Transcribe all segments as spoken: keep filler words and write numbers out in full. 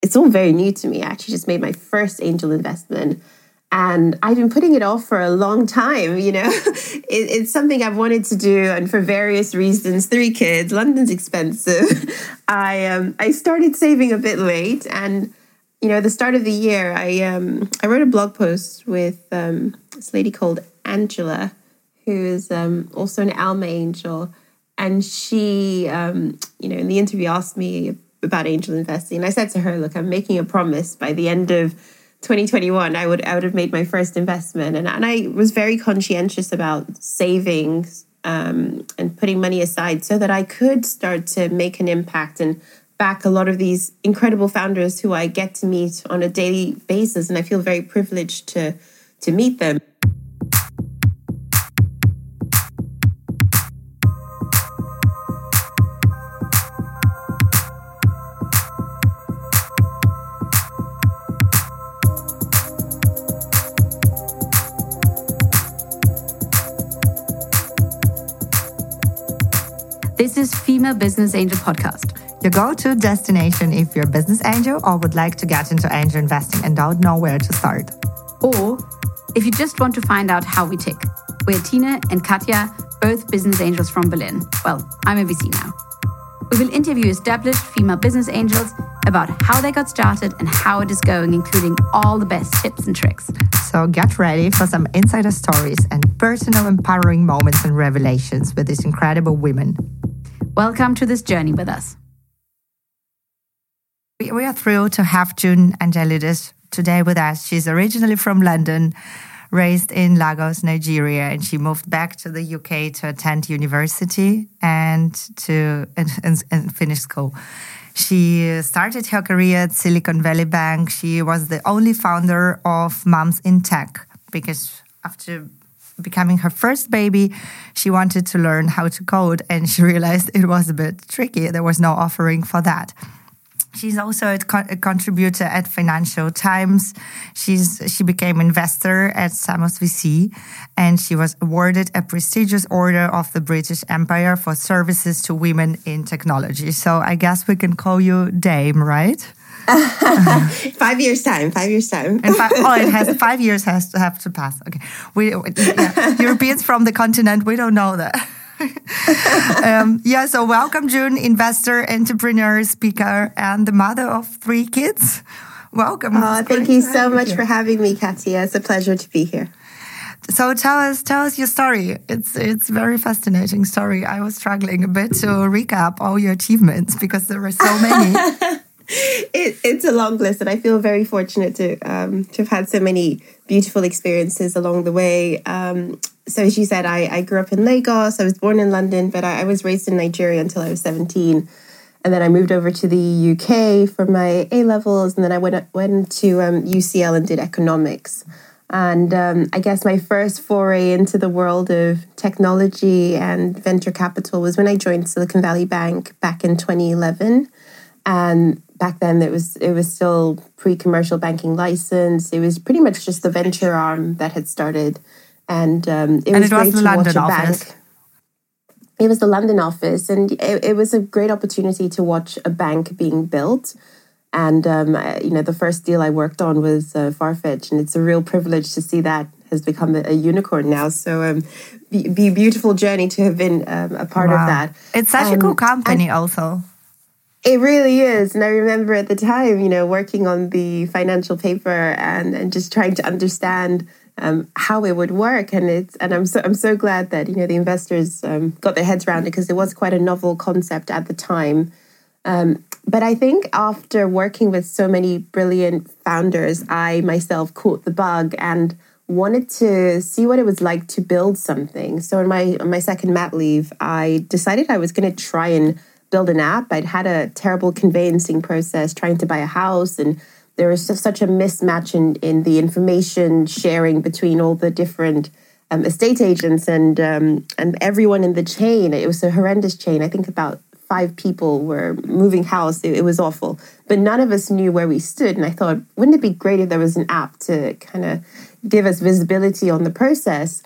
it's all very new to me. I actually just made my first angel investment. And I've been putting it off for a long time, you know. it, it's something I've wanted to do, and for various reasons, three kids, London's expensive. I um I started saving a bit late, and you know, at the start of the year, I um I wrote a blog post with um this lady called Angela, who is um also an Alma angel, and she um you know in the interview asked me about angel investing, and I said to her, look, I'm making a promise by the end of twenty twenty-one, I would I would have made my first investment, and and I was very conscientious about savings um, and putting money aside so that I could start to make an impact and back a lot of these incredible founders who I get to meet on a daily basis, and I feel very privileged to to meet them. This is Female Business Angel Podcast. Your go-to destination if you're a business angel or would like to get into angel investing and don't know where to start. Or if you just want to find out how we tick. We're Tina and Katja, both business angels from Berlin. Well, I'm a V C now. We will interview established female business angels about how they got started and how it is going, including all the best tips and tricks. So get ready for some insider stories and personal empowering moments and revelations with these incredible women. Welcome to this journey with us. We, we are thrilled to have June Angelidis today with us. She's originally from London, raised in Lagos, Nigeria, and she moved back to the U K to attend university and to and, and, and finish school. She started her career at Silicon Valley Bank. She was the only founder of Moms in Tech because after becoming her first baby, she wanted to learn how to code, and she realized it was a bit tricky. There was no offering for that. She's also a, co- a contributor at Financial Times. She's she became investor at Samos V C, and she was awarded a prestigious Order of the British Empire for services to women in technology. So I guess we can call you Dame, right? five years time, five years time. And five, oh, it has five years has to have to pass. Okay, we yeah, Europeans from the continent, we don't know that. um, yeah, so welcome, June, investor, entrepreneur, speaker, and the mother of three kids. Welcome. Oh, thank you so much for having me, Katja. It's a pleasure to be here. So tell us, tell us your story. It's it's a very fascinating story. I was struggling a bit to recap all your achievements because there were so many. It, it's a long list, and I feel very fortunate to um, to have had so many beautiful experiences along the way. Um, so as you said, I, I grew up in Lagos. I was born in London, but I, I was raised in Nigeria until I was seventeen. And then I moved over to the U K for my A-levels, and then I went, went to um, U C L and did economics. And um, I guess my first foray into the world of technology and venture capital was when I joined Silicon Valley Bank back in twenty eleven. And back then, it was it was still pre-commercial banking license. It was pretty much just the venture arm that had started, and um, it and was it great was the to London watch a office. bank. It was the London office, and it, it was a great opportunity to watch a bank being built. And um, I, you know, the first deal I worked on was uh, Farfetch, and it's a real privilege to see that has become a, a unicorn now. So, um, be, be a beautiful journey to have been um, a part wow. of that. It's such um, a cool company, also. It really is. And I remember at the time, you know, working on the financial paper and, and just trying to understand um, how it would work. And it's and I'm so I'm so glad that, you know, the investors um, got their heads around it, because it was quite a novel concept at the time. Um, but I think after working with so many brilliant founders, I myself caught the bug and wanted to see what it was like to build something. So in my on my second mat leave, I decided I was going to try and build an app. I'd had a terrible conveyancing process trying to buy a house, and there was just such a mismatch in, in the information sharing between all the different um, estate agents and um, and everyone in the chain. It was a horrendous chain. I think about five people were moving house. It, it was awful. But none of us knew where we stood. And I thought, wouldn't it be great if there was an app to kind of give us visibility on the process?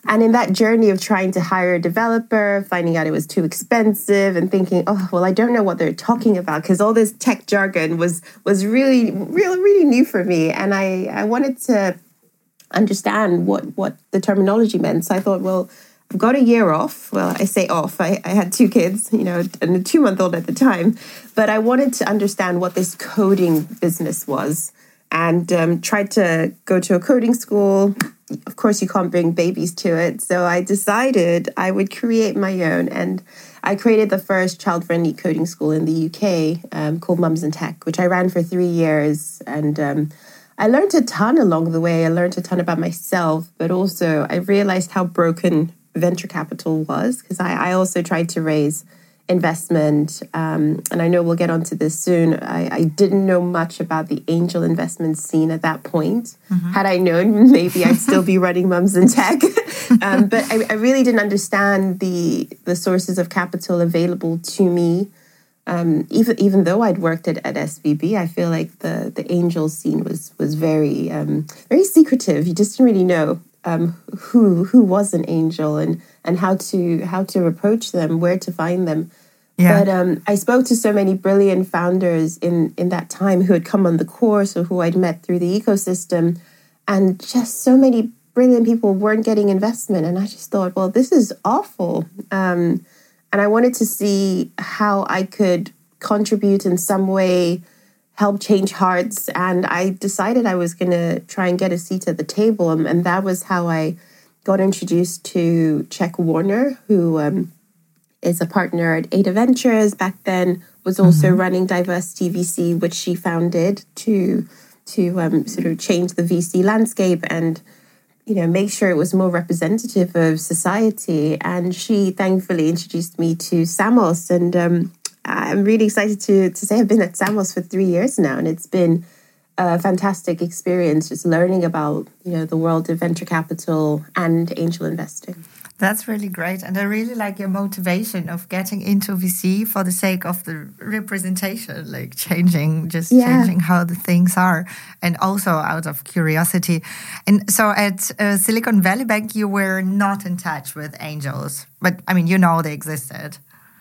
And in that journey of trying to hire a developer, finding out it was too expensive and thinking, oh, well, I don't know what they're talking about because all this tech jargon was was really, really, really new for me. And I, I wanted to understand what, what the terminology meant. So I thought, well, I've got a year off. Well, I say off. I, I had two kids, you know, and a two-month-old at the time. But I wanted to understand what this coding business was and um, tried to go to a coding school. Of course, you can't bring babies to it. So I decided I would create my own. And I created the first child-friendly coding school in the U K um, called Mums in Tech, which I ran for three years. And um, I learned a ton along the way. I learned a ton about myself, but also I realized how broken venture capital was, because I, I also tried to raise investment. Um, and I know we'll get onto this soon. I, I didn't know much about the angel investment scene at that point. Mm-hmm. Had I known, maybe I'd still be running Mums in Tech. um, but I, I really didn't understand the the sources of capital available to me. Um, even even though I'd worked at, at S V B, I feel like the the angel scene was was very um, very secretive. You just didn't really know Um, who who was an angel and, and how to how to approach them, where to find them. Yeah. But um, I spoke to so many brilliant founders in, in that time who had come on the course or who I'd met through the ecosystem, and just so many brilliant people weren't getting investment. And I just thought, well, this is awful. Um, and I wanted to see how I could contribute in some way, help change hearts. And I decided I was going to try and get a seat at the table. And, and that was how I got introduced to Czech Warner, who um, is a partner at Ada Ventures back then, was also mm-hmm. running Diversity V C, which she founded to to um, sort of change the V C landscape and, you know, make sure it was more representative of society. And she thankfully introduced me to Samos. And um, I'm really excited to to say I've been at Samos for three years now, and it's been a fantastic experience just learning about, you know, the world of venture capital and angel investing. That's really great. And I really like your motivation of getting into V C for the sake of the representation, like changing, just yeah. changing how the things are. And also out of curiosity. And so at uh, Silicon Valley Bank, you were not in touch with angels. But I mean, you know they existed.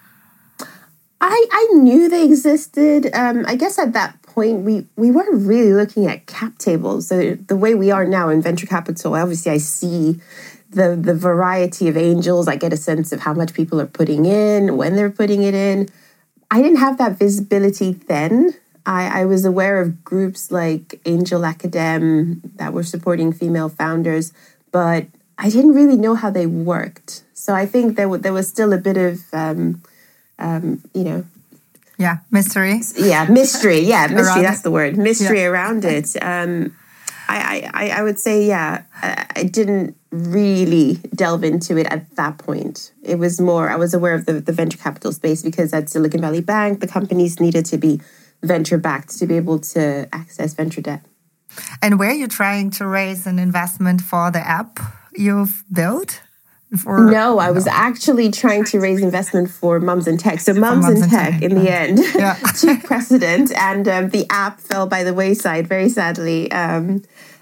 I, I knew they existed. Um, I guess at that point, we, we weren't really looking at cap tables. So the way we are now in venture capital, obviously I see the the variety of angels. I get a sense of how much people are putting in, when they're putting it in. I didn't have that visibility then. I, I was aware of groups like Angel Academ that were supporting female founders, but I didn't really know how they worked. So I think there, w- there was still a bit of... Um, Um, you know, yeah, mystery. Yeah, mystery. Yeah, mystery. That's the word. Mystery yeah. around it. Um, I, I, I would say, yeah, I, I didn't really delve into it at that point. It was more, I was aware of the, the venture capital space because at Silicon Valley Bank, the companies needed to be venture backed to be able to access venture debt. And were you trying to raise an investment for the app you've built? For, no, I was no. actually trying to raise investment for Mums in Tech. So Mums in Tech, Tech, in the end, yeah. took precedent, and um, the app fell by the wayside, very sadly. Um,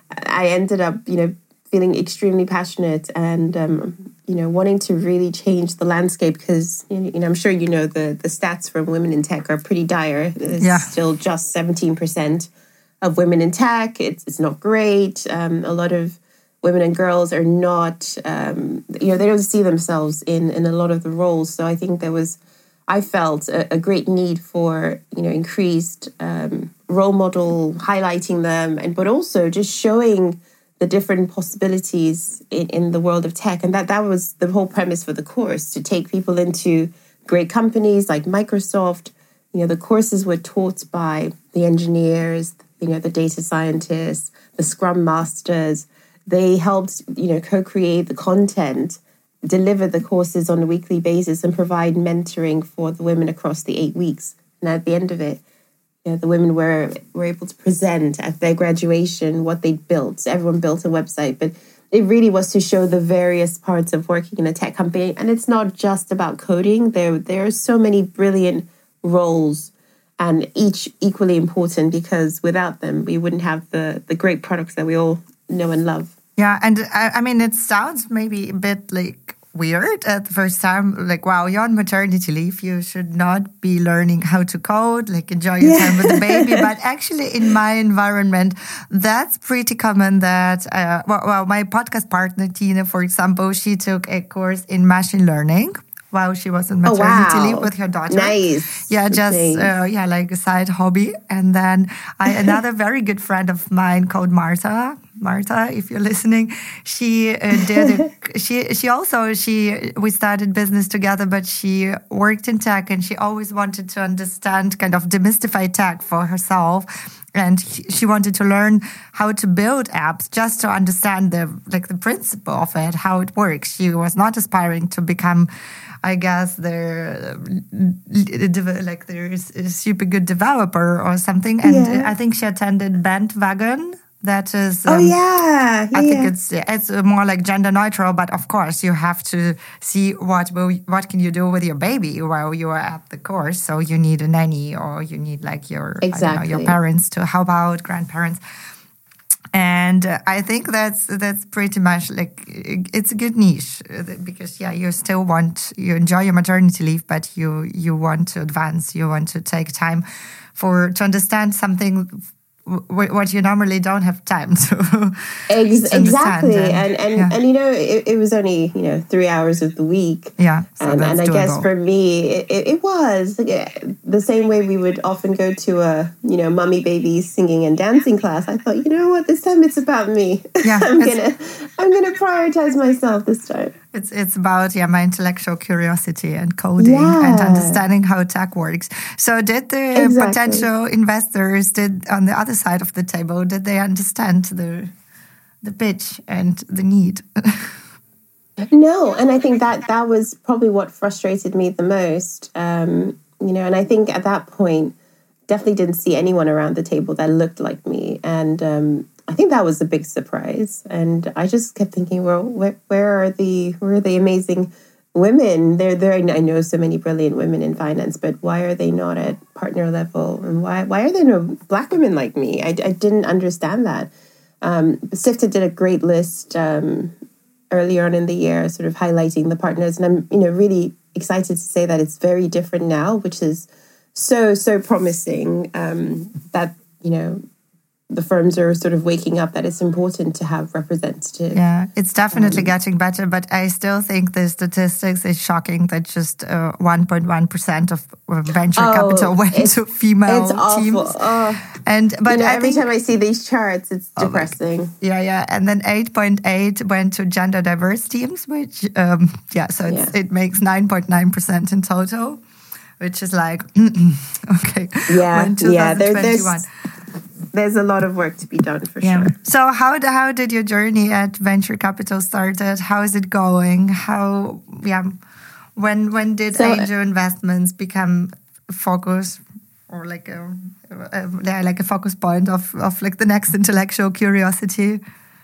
I ended up, you know, feeling extremely passionate and, um, you know, wanting to really change the landscape because, you know, I'm sure you know the, the stats from women in tech are pretty dire. There's yeah. still just seventeen percent of women in tech. It's, it's not great. Um, a lot of women and girls are not, um, you know, they don't see themselves in, in a lot of the roles. So I think there was, I felt a, a great need for, you know, increased um, role model, highlighting them, and but also just showing the different possibilities in, in the world of tech. And that, that was the whole premise for the course, to take people into great companies like Microsoft. You know, the courses were taught by the engineers, you know, the data scientists, the Scrum Masters. They helped, you know, co-create the content, deliver the courses on a weekly basis, and provide mentoring for the women across the eight weeks. And at the end of it, you know, the women were were able to present at their graduation what they'd built. So everyone built a website, but it really was to show the various parts of working in a tech company. And it's not just about coding. There, there are so many brilliant roles, and each equally important, because without them, we wouldn't have the the great products that we all know and love. Yeah, and I, I mean, it sounds maybe a bit like weird at the first time. Like, wow, you're on maternity leave. You should not be learning how to code, like enjoy your yeah. time with the baby. But actually, in my environment, that's pretty common that, uh, well, well, my podcast partner, Tina, for example, she took a course in machine learning while she was on maternity oh, wow. leave with her daughter. Nice. Yeah, just, nice. Uh, yeah, like a side hobby. And then I, another very good friend of mine called Martha, Martha, if you're listening, she uh, did, a, she, she also, she, we started business together, but she worked in tech and she always wanted to understand, kind of demystify tech for herself. And she wanted to learn how to build apps just to understand the, like the principle of it, how it works. She was not aspiring to become, I guess, they're like there's a super good developer or something. And yeah. I think she attended Bandwagon. That is, um, oh yeah, yeah I think yeah. it's it's more like gender neutral. But of course, you have to see what will what can you do with your baby while you are at the course. So you need a nanny, or you need like your exactly. I don't know, your parents to help out, grandparents. And uh, I think that's that's pretty much like it's a good niche because yeah, you still want you enjoy your maternity leave, but you you want to advance, you want to take time for to understand something w- what you normally don't have time to, Ex- to exactly. And and and, yeah. and you know it, it was only you know three hours of the week. Yeah, so and, that's and I doable. guess for me it, it, it was the same way we would often go to a you know mummy baby singing and dancing class. I thought, you know what, this time it's about me. Yeah, I'm gonna I'm gonna prioritize myself this time. It's it's about yeah my intellectual curiosity and coding yeah. and understanding how tech works. So did the exactly. potential investors did on the other side of the table, did they understand the the pitch and the need? No, and I think that that was probably what frustrated me the most. Um, you know, and I think at that point, definitely didn't see anyone around the table that looked like me, and um, I think that was a big surprise. And I just kept thinking, well, where, where are the where are the amazing women? They're there. I know so many brilliant women in finance, but why are they not at partner level? And why why are there no Black women like me? I, I didn't understand that. Um, Sifted did a great list um, earlier on in the year, sort of highlighting the partners, and I'm you know really excited to say that it's very different now, which is so so promising. Um, that you know. The firms are sort of waking up that it's important to have representative. Yeah, it's definitely um, getting better, but I still think the statistics is shocking that just uh, one point one percent of venture oh, capital went to female it's awful. teams. Oh. And but you know, I every think, time I see these charts, it's oh depressing. Yeah, yeah, and then eight point eight went to gender diverse teams, which um, yeah, so it's, yeah. it makes nine point nine percent in total, which is like okay, yeah, yeah. There, there's there's a lot of work to be done for yeah. sure. So how how did your journey at venture capital started? How is it going? How yeah, when when did so, angel investments become a focus or like a, a like a focus point of of like the next intellectual curiosity?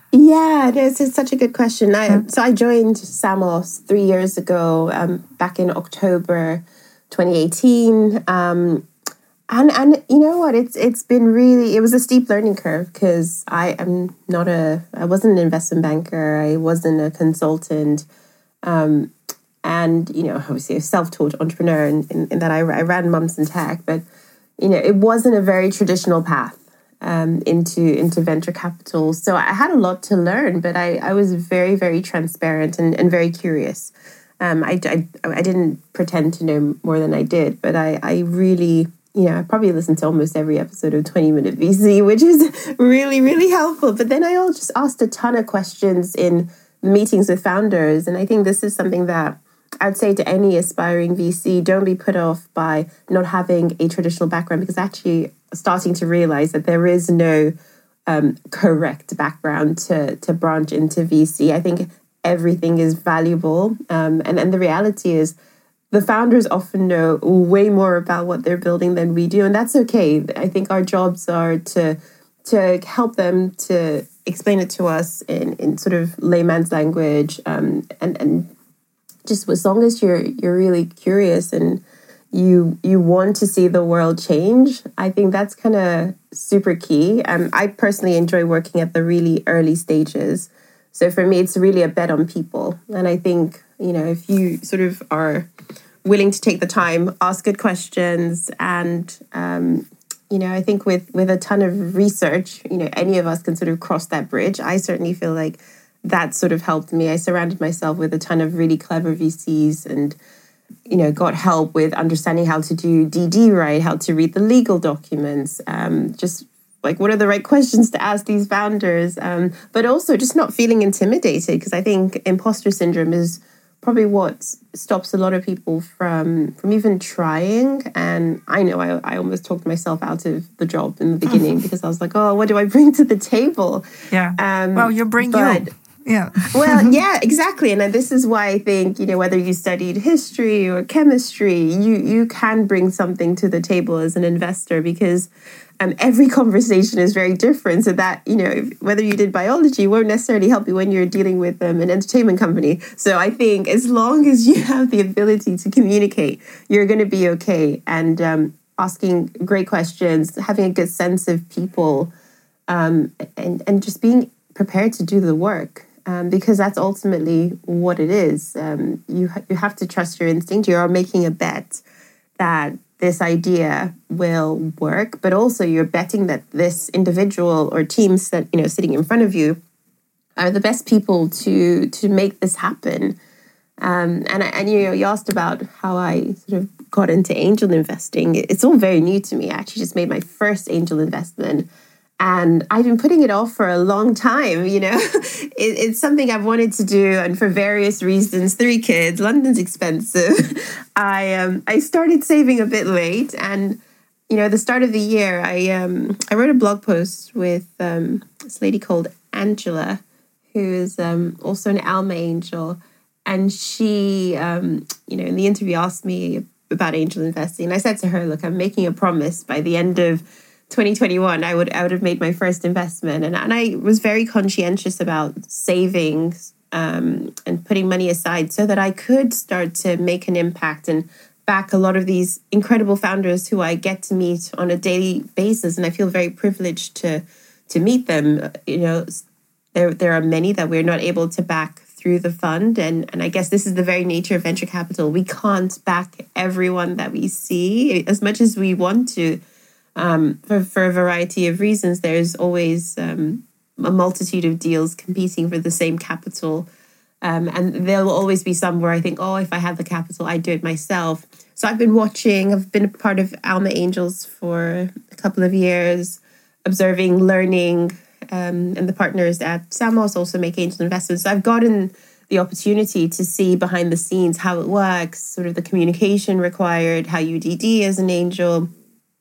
Yeah, it's, it's such a good question. I, yeah. So I joined Samos three years ago, um, back in October twenty eighteen. Um, And and you know what? It's it's been really it was a steep learning curve because I am not a I wasn't an investment banker. I wasn't a consultant, um, and you know obviously a self-taught entrepreneur in, in, in that I, I ran Mums in Tech, but you know it wasn't a very traditional path um, into into venture capital. So I had a lot to learn, but I, I was very very transparent and, and very curious. Um, I, I I didn't pretend to know more than I did, but I I really. You know, I probably listened to almost every episode of twenty minute V C, which is really, really helpful. But then I all just asked a ton of questions in meetings with founders. And I think this is something that I'd say to any aspiring V C, don't be put off by not having a traditional background, because actually starting to realize that there is no um, correct background to, to branch into V C. I think everything is valuable. Um, and, and the reality is, the founders often know way more about what they're building than we do, and that's okay. I think our jobs are to to help them to explain it to us in, in sort of layman's language, um, and and just as long as you're you're really curious and you you want to see the world change, I think that's kind of super key. Um, I personally enjoy working at the really early stages. So for me, it's really a bet on people. And I think, you know, if you sort of are willing to take the time, ask good questions, and, um, you know, I think with, with a ton of research, you know, any of us can sort of cross that bridge. I certainly feel like that sort of helped me. I surrounded myself with a ton of really clever V Cs and, you know, got help with understanding how to do D D right, how to read the legal documents, um, just like, what are the right questions to ask these founders? Um, but also just not feeling intimidated, because I think imposter syndrome is probably what stops a lot of people from from even trying. And I know I, I almost talked myself out of the job in the beginning because I was like, oh, what do I bring to the table? Yeah. Um, well, you bring but, you. Yeah. well, yeah, exactly. And this is why I think, you know, whether you studied history or chemistry, you you can bring something to the table as an investor, because um, every conversation is very different. So that, you know, whether you did biology won't necessarily help you when you're dealing with um, an entertainment company. So I think as long as you have the ability to communicate, you're going to be okay. And um, asking great questions, having a good sense of people, um, and, and just being prepared to do the work. Um, because that's ultimately what it is. Um, you ha- you have to trust your instinct. You are making a bet that this idea will work, but also you're betting that this individual or teams that, you know, sitting in front of you are the best people to to make this happen. Um, and and you know, you asked about how I sort of got into angel investing. It's all very new to me. I actually just made my first angel investment. And I've been putting it off for a long time, you know. it, it's something I've wanted to do, and for various reasons, three kids, London's expensive. I um I started saving a bit late, and you know, at the start of the year, I um I wrote a blog post with um this lady called Angela, who is um also an Alma angel, and she um you know, in the interview asked me about angel investing, and I said to her, look, I'm making a promise by the end of twenty twenty-one, I would I would have made my first investment, and and I was very conscientious about saving um, and putting money aside so that I could start to make an impact and back a lot of these incredible founders who I get to meet on a daily basis, and I feel very privileged to to meet them. You know, there there are many that we're not able to back through the fund, and and I guess this is the very nature of venture capital. We can't back everyone that we see as much as we want to. Um, for, for a variety of reasons, there's always um, a multitude of deals competing for the same capital. Um, and there will always be some where I think, oh, if I had the capital, I'd do it myself. So I've been watching, I've been a part of Alma Angels for a couple of years, observing, learning, um, and the partners at Samos also make angel investments. So I've gotten the opportunity to see behind the scenes how it works, sort of the communication required, how you D D as an angel.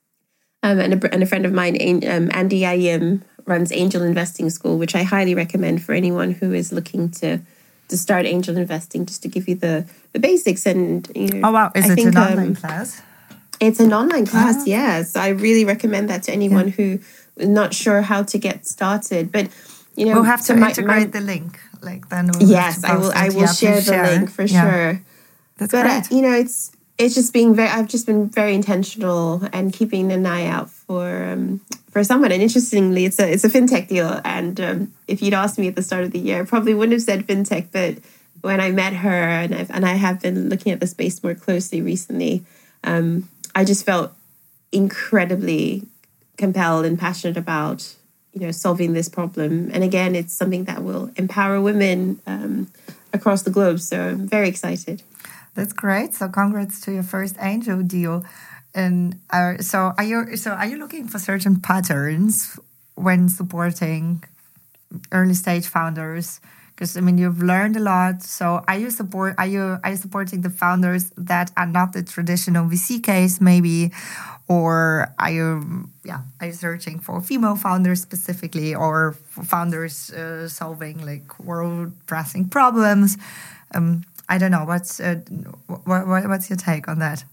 Um, and, a, and a friend of mine, um, Andy Ayim, runs Angel Investing School, which I highly recommend for anyone who is looking to to start angel investing, just to give you the, the basics. And you know, oh wow, is I it think, an online um, class? It's an online class, oh. yes. I really recommend that to anyone yeah. who is not sure how to get started. But you know, we'll have to so my, integrate my, the link, like then. We'll yes, I will. I will share the share. link for yeah. sure. That's but great. Uh, you know, it's. It's just being very. I've just been very intentional and keeping an eye out for um, for someone. And interestingly, it's a it's a fintech deal. And um, if you'd asked me at the start of the year, I probably wouldn't have said fintech. But when I met her, and I've, and I have been looking at the space more closely recently, um, I just felt incredibly compelled and passionate about you know solving this problem. And again, it's something that will empower women um, across the globe. So I'm very excited. That's great. So congrats to your first angel deal. And uh, so are you so are you looking for certain patterns when supporting early stage founders? Because I mean you've learned a lot. So are you support are you are you supporting the founders that are not the traditional V C case maybe? Or are you yeah, are you searching for female founders specifically, or for founders uh, solving like world pressing problems? Um I don't know. What's uh, what, what, what's your take on that?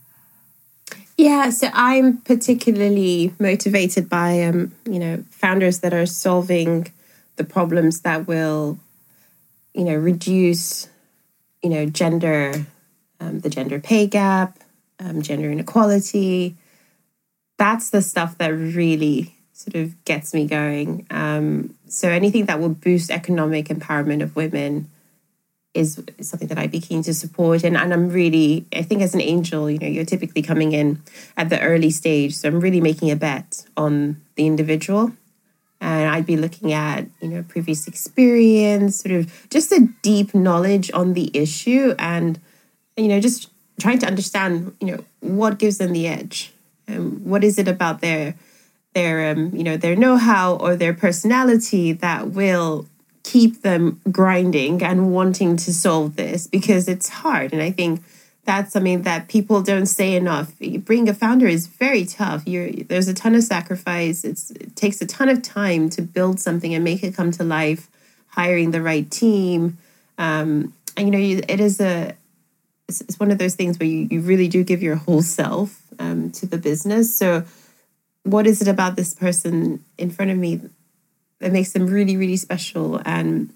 Yeah, so I'm particularly motivated by um, you know founders that are solving the problems that will, you know, reduce, you know, gender, um, the gender pay gap, um, gender inequality. That's the stuff that really sort of gets me going. Um, so anything that will boost economic empowerment of women is something that I'd be keen to support. And, and I'm really, I think as an angel, you know, you're typically coming in at the early stage. So I'm really making a bet on the individual. And I'd be looking at, you know, previous experience, sort of just a deep knowledge on the issue and, you know, just trying to understand, you know, what gives them the edge. Um, what is it about their, their um, you know, their know-how or their personality that will keep them grinding and wanting to solve this, because it's hard. And I think that's something that people don't say enough. Being a founder is very tough. You're, there's a ton of sacrifice. It's, it takes a ton of time to build something and make it come to life, hiring the right team. Um, and, you know, you, it is a, it's, it's one of those things where you, you really do give your whole self um, to the business. So what is it about this person in front of me that makes them really, really special? And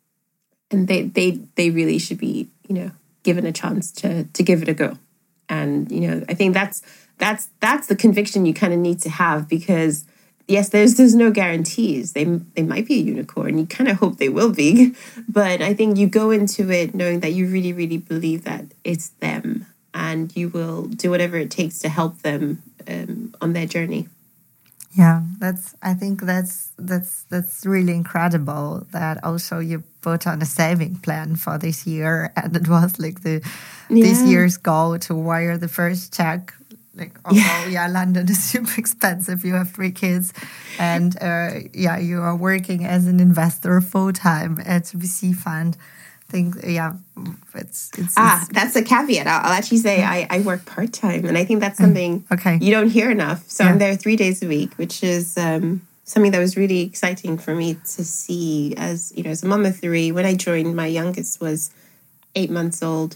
and they they they really should be, you know, given a chance to to give it a go. And, you know, I think that's that's that's the conviction you kind of need to have, because yes, there's there's no guarantees. They they might be a unicorn. You kind of hope they will be, but I think you go into it knowing that you really, really believe that it's them, and you will do whatever it takes to help them um, on their journey. Yeah, that's. I think that's that's that's really incredible. That also you put on a saving plan for this year, and it was like the yeah. this year's goal to wire the first check. Like, although yeah. yeah, London is super expensive. You have three kids, and uh, yeah, you are working as an investor full time at V C fund. Think yeah, it's it's ah it's, that's a caveat. I'll, I'll actually say yeah. I, I work part time, and I think that's something okay. you don't hear enough. So yeah. I'm there three days a week, which is um, something that was really exciting for me to see. As you know, as a mom of three, when I joined, my youngest was eight months old,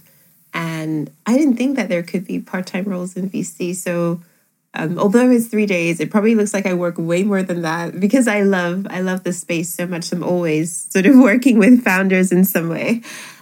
and I didn't think that there could be part time roles in V C. So um, although it's three days, it probably looks like I work way more than that, because I love I love the space so much. I'm always sort of working with founders in some way.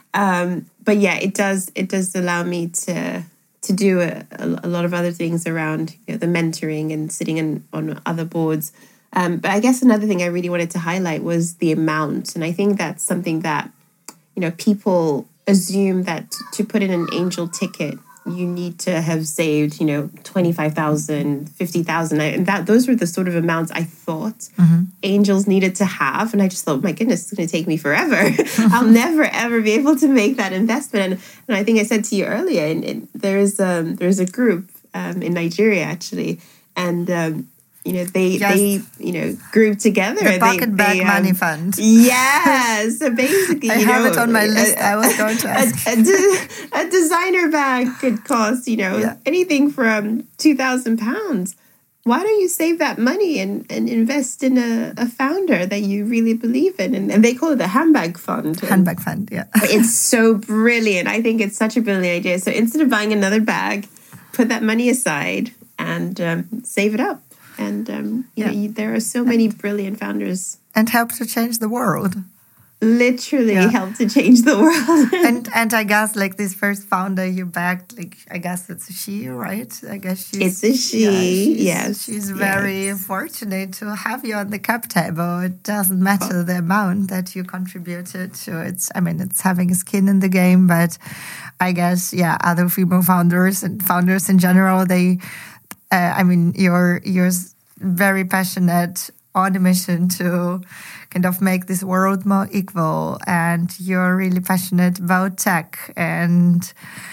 Um, but yeah, it does it does allow me to to do a, a lot of other things around, you know, the mentoring and sitting in, on other boards. Um, but I guess another thing I really wanted to highlight was the amount. And I think that's something that, you know, people assume that to put in an angel ticket, you need to have saved, you know, twenty-five thousand, fifty thousand. And that those were the sort of amounts I thought mm-hmm. angels needed to have. And I just thought, my goodness, it's going to take me forever. I'll never, ever be able to make that investment. And, and I think I said to you earlier, and, and there's, um, there's a group um, in Nigeria, actually. And, um, you know, they, yes. they, you know, group together. The Pocket they, Bag they, um, Money Fund. Yeah. So basically, I you have know, it on my list. A, I was going to ask. A, a, de- a designer bag could cost, you know, yeah. anything from two thousand pounds. Why don't you save that money and, and invest in a, a founder that you really believe in? And, and they call it a handbag fund. Handbag fund, yeah. It's so brilliant. I think it's such a brilliant idea. So instead of buying another bag, put that money aside and um, save it up. And um, you yeah. know, you, there are so many brilliant founders. And help to change the world. Literally yeah. help to change the world. and and I guess like this first founder you backed, like I guess it's a she, right? I guess she's, it's a she. Yeah, she's, yes, she's very yes. fortunate to have you on the cap table. It doesn't matter oh. the amount that you contributed to it. I mean, it's having a skin in the game, but I guess yeah, other female founders and founders in general, they. Uh, I mean, you're you're very passionate on a mission to kind of make this world more equal, and you're really passionate about tech and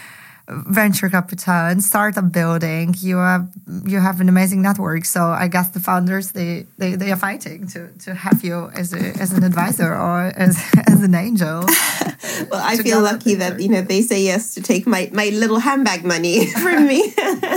venture capital and startup building. You have you have an amazing network. So I guess the founders they, they, they are fighting to, to have you as a as an advisor or as as an angel. Well, I feel lucky that you know they say yes to take my, my little handbag money from me.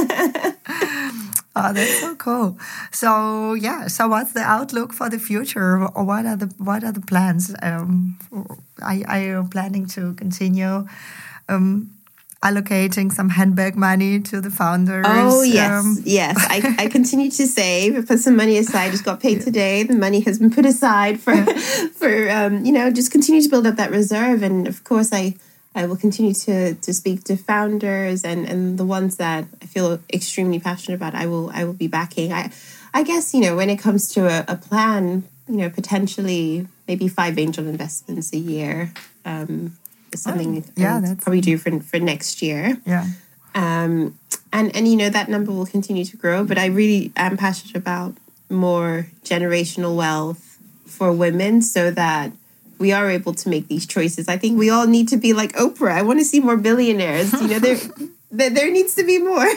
Oh, that's so cool. So yeah, so what's the outlook for the future? Or what are the what are the plans? Um, are, are you planning to continue um, allocating some handbag money to the founders? Oh yes, um, yes. I, I continue to save. I put some money aside. Just got paid today. The money has been put aside for yeah. for um, you know, just continue to build up that reserve. And of course, I. I will continue to to speak to founders and, and the ones that I feel extremely passionate about. I will I will be backing. I I guess, you know, when it comes to a, a plan, you know, potentially maybe five angel investments a year um, is something oh, yeah, I'll that's probably do for, for next year. Yeah. Um, and, and, you know, that number will continue to grow. But I really am passionate about more generational wealth for women so that we are able to make these choices. I think we all need to be like Oprah. I want to see more billionaires. You know, there, there, there needs to be more.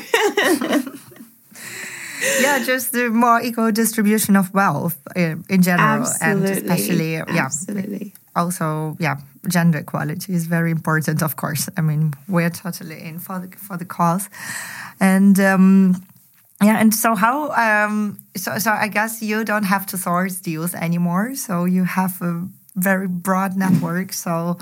Yeah, just the more equal distribution of wealth in, in general. Absolutely. And especially, yeah. Absolutely. Also, yeah, gender equality is very important, of course. I mean, we're totally in for the, for the cause. And, um, yeah, and so how, um, so, so I guess you don't have to source deals anymore. So you have a very broad network. So,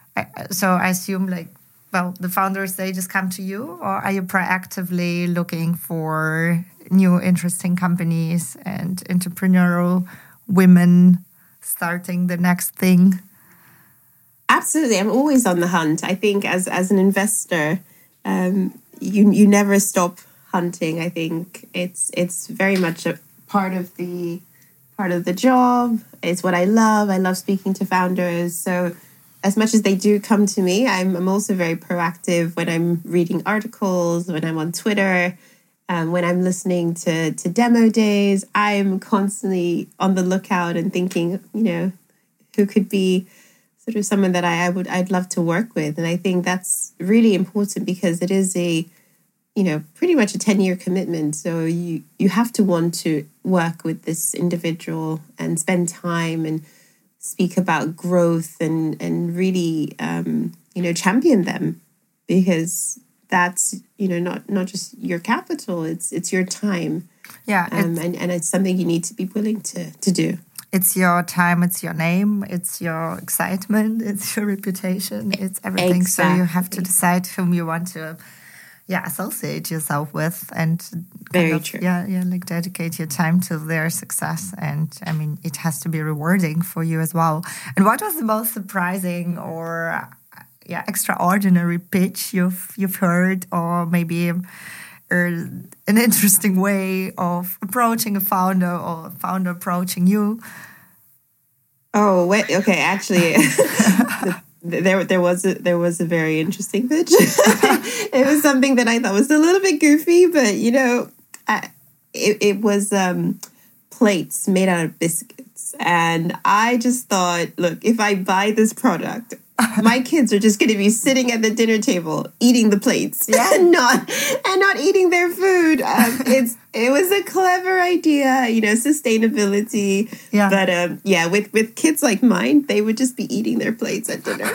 so I assume like, well, the founders, they just come to you, or are you proactively looking for new interesting companies and entrepreneurial women starting the next thing? Absolutely. I'm always on the hunt. I think as as an investor, um, you you never stop hunting. I think it's it's very much a part of the part of the job. It's what I love. I love speaking to founders. So as much as they do come to me, I'm, I'm also very proactive when I'm reading articles, when I'm on Twitter, um, when I'm listening to, to demo days. I'm constantly on the lookout and thinking, you know, who could be sort of someone that I, I would I'd love to work with. And I think that's really important because it is a, you know, pretty much a ten-year commitment. So you you have to want to work with this individual and spend time and speak about growth and and really um, you know, champion them, because that's, you know, not not just your capital, it's it's your time. Yeah, um, and and it's something you need to be willing to to do. It's your time, it's your name, it's your excitement, it's your reputation, it's everything. Exactly. So you have to decide whom you want to, yeah, associate yourself with, and very of, true. Yeah, yeah, like dedicate your time to their success. And I mean, it has to be rewarding for you as well. And what was the most surprising or yeah extraordinary pitch you've you've heard, or maybe or an interesting way of approaching a founder or a founder approaching you? Oh, wait, okay. Actually, the, there there was a, there was a very interesting pitch. It was something that I thought was a little bit goofy, but you know, I, it it was um, plates made out of biscuits, and I just thought, look, if I buy this product, my kids are just going to be sitting at the dinner table eating the plates, yeah. and not and not eating their food. Um, it's it was a clever idea, you know, sustainability. Yeah. But um, yeah, with with kids like mine, they would just be eating their plates at dinner.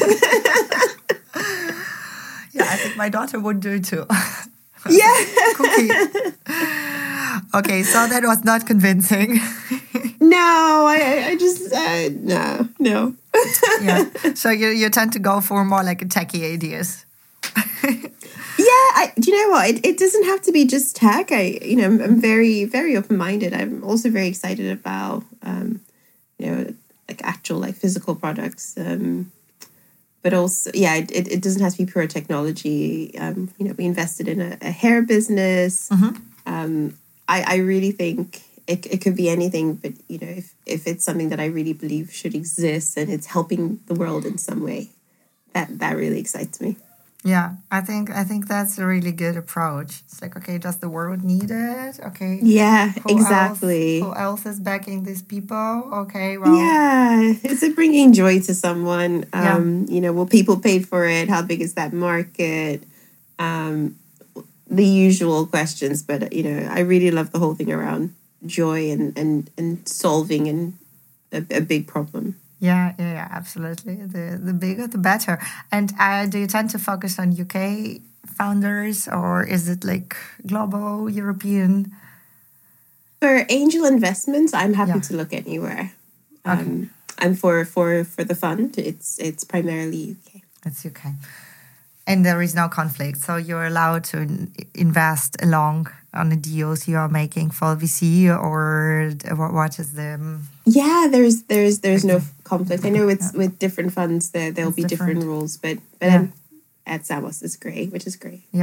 Yeah, I think my daughter would do it too. Yeah. Cookie. Okay, so that was not convincing. No, I, I just, uh, no, no. Yeah, so you you tend to go for more like a techie ideas. Yeah, I, do you know what? It, it doesn't have to be just tech. I, you know, I'm, I'm very, very open-minded. I'm also very excited about, um, you know, like actual, like physical products. Um, but also, yeah, it, it doesn't have to be pure technology. Um, you know, we invested in a, a hair business. Mm-hmm. Um, I, I really think it, it could be anything, but, you know, if, if it's something that I really believe should exist and it's helping the world in some way, that, that really excites me. Yeah, I think I think that's a really good approach. It's like, okay, does the world need it? Okay. Yeah, who exactly. Else, who else is backing these people? Okay, well. Yeah, is it bringing joy to someone? Um, Yeah. You know, will people pay for it? How big is that market? Um, the usual questions, but, you know, I really love the whole thing around joy and, and, and solving and a, a big problem. Yeah, yeah, yeah, absolutely. The the bigger, the better. And uh, do you tend to focus on U K founders, or is it like global, European? For angel investments, I'm happy Yeah. to look anywhere. Okay. Um, and for, for, for the fund, it's it's primarily U K. It's U K. And there is no conflict, so you're allowed to in- invest along on the deals you are making for V C, or what, what is the... Yeah, there's there's there's no conflict. I know it's yeah. with different funds there there'll it's be different, different rules, but but yeah. um, at Samos it's great, which is great. Yeah,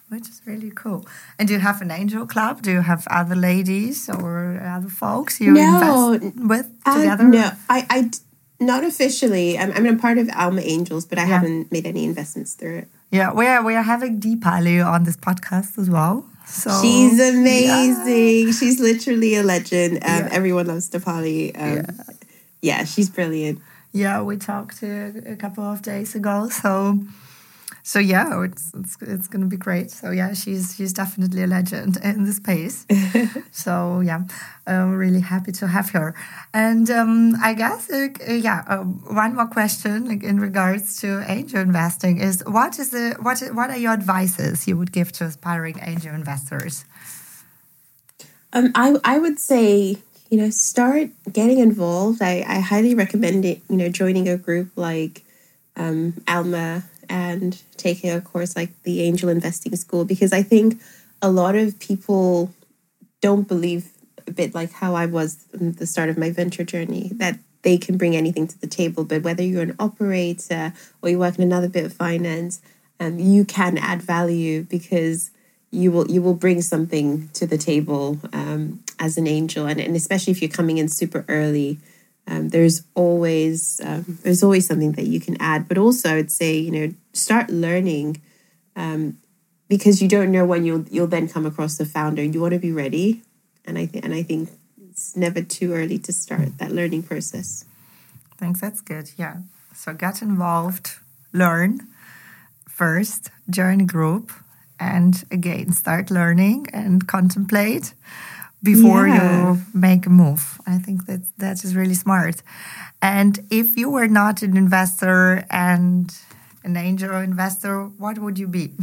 which is really cool. And do you have an angel club? Do you have other ladies or other folks you no, invest with uh, together? No, I, I not officially. I'm, I'm a part of Alma Angels, but I yeah. haven't made any investments through it. Yeah, we are we are having Deepali on this podcast as well. So she's amazing. Yeah. She's literally a legend. Um, yeah. Everyone loves Deepali. Um, yeah. yeah, she's brilliant. Yeah, we talked a, a couple of days ago. So, so yeah, it's it's, it's going to be great. So yeah, she's she's definitely a legend in the space. So yeah, I'm really happy to have her. And um, I guess uh, yeah, uh, one more question like in regards to angel investing is what is the what what are your advices you would give to aspiring angel investors? Um, I I would say, you know, start getting involved. I, I highly recommend it, you know, joining a group like um, Alma and taking a course like the Angel Investing School, because I think a lot of people don't believe, a bit like how I was at the start of my venture journey, that they can bring anything to the table. But whether you're an operator or you work in another bit of finance, um, you can add value because you will you will bring something to the table um, as an angel, and, and especially if you're coming in super early, um, there's always um, there's always something that you can add. But also, I'd say, you know, start learning um, because you don't know when you'll you'll then come across the founder. You want to be ready, and I think and I think it's never too early to start that learning process. Thanks, that's good. Yeah, so get involved, learn first, join a group. And again, start learning and contemplate before yeah. you make a move. I think that that is really smart. And if you were not an investor and an angel investor, what would you be?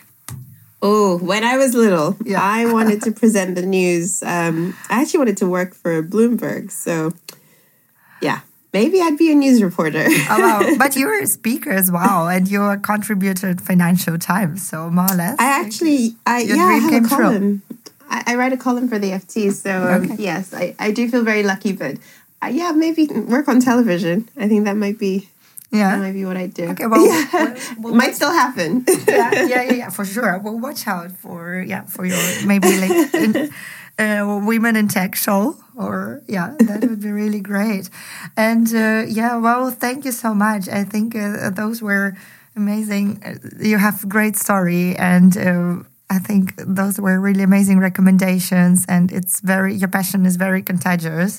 Oh, when I was little, yeah. I wanted to present the news. Um, I actually wanted to work for Bloomberg. So, yeah. Maybe I'd be a news reporter. Oh, wow. But you're a speaker as well, and you're a contributor at Financial Times, so more or less. I actually, I yeah, I have a column. I, I write a column for the F T, so um, okay. yes, I, I do feel very lucky. But uh, yeah, maybe work on television. I think that might be yeah, that might be what I do. Okay, well, yeah. we'll, we'll might watch. Still happen. yeah, yeah, yeah, yeah, for sure. We'll watch out for yeah for your maybe like. In, Uh, women in tech show, or yeah, that would be really great. And uh, yeah, well, thank you so much. I think uh, those were amazing. You have a great story, and uh, I think those were really amazing recommendations. And it's very your passion is very contagious.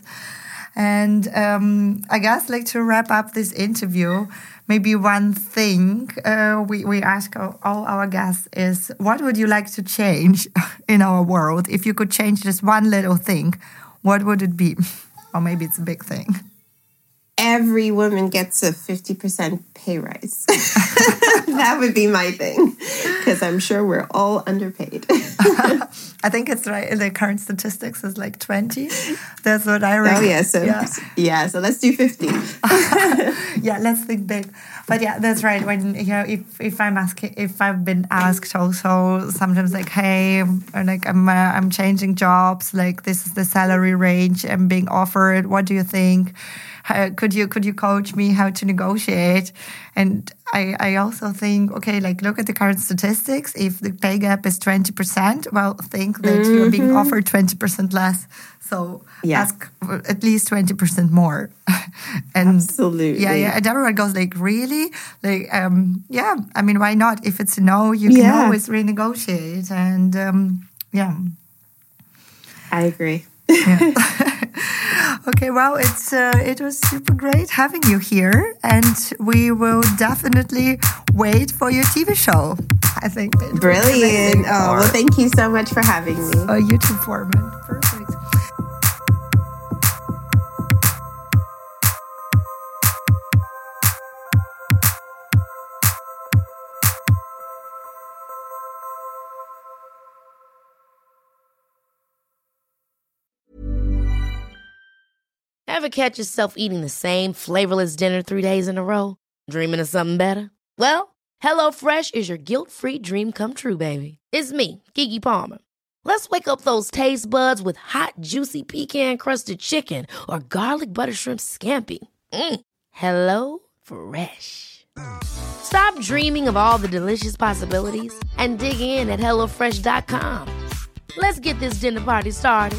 And um, I guess like to wrap up this interview, maybe one thing uh, we, we ask all, all our guests is, what would you like to change in our world? If you could change just one little thing, what would it be? Or maybe it's a big thing. Every woman gets a fifty percent pay rise. That would be my thing, because I'm sure we're all underpaid. I think it's right. The current statistics is like twenty. That's what I read. Oh, yeah. So, yeah. yeah, so let's do fifty. Yeah, let's think big. But yeah, that's right. When, you know, if, if I'm asking, if I've been asked also sometimes like, hey, like I'm, uh, I'm changing jobs, like this is the salary range I'm being offered. What do you think? Uh, could you could you coach me how to negotiate? And I, I also think, okay, like look at the current statistics. If the pay gap is twenty percent, well, think that mm-hmm. you're being offered twenty percent less. So yeah. ask at least twenty percent more. And absolutely. Yeah, yeah. And everyone goes like, really? Like, um, yeah, I mean, why not? If it's a no, you can yeah. always renegotiate. And um, yeah. I agree. Yeah. Okay, well, it's uh, it was super great having you here, and we will definitely wait for your T V show. I think. Brilliant! Oh, well, thank you so much for having me. A YouTube format, perfect. Ever catch yourself eating the same flavorless dinner three days in a row? Dreaming of something better? Well, HelloFresh is your guilt-free dream come true, baby. It's me, Keke Palmer. Let's wake up those taste buds with hot, juicy pecan-crusted chicken or garlic butter shrimp scampi. Mm. Hello Fresh. Stop dreaming of all the delicious possibilities and dig in at hello fresh dot com. Let's get this dinner party started.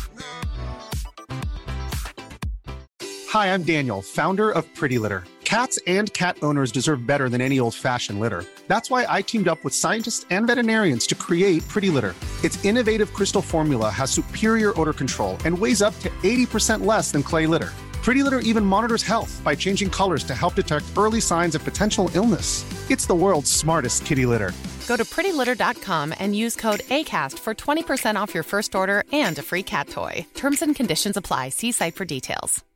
Hi, I'm Daniel, founder of Pretty Litter. Cats and cat owners deserve better than any old-fashioned litter. That's why I teamed up with scientists and veterinarians to create Pretty Litter. Its innovative crystal formula has superior odor control and weighs up to eighty percent less than clay litter. Pretty Litter even monitors health by changing colors to help detect early signs of potential illness. It's the world's smartest kitty litter. Go to pretty litter dot com and use code ACAST for twenty percent off your first order and a free cat toy. Terms and conditions apply. See site for details.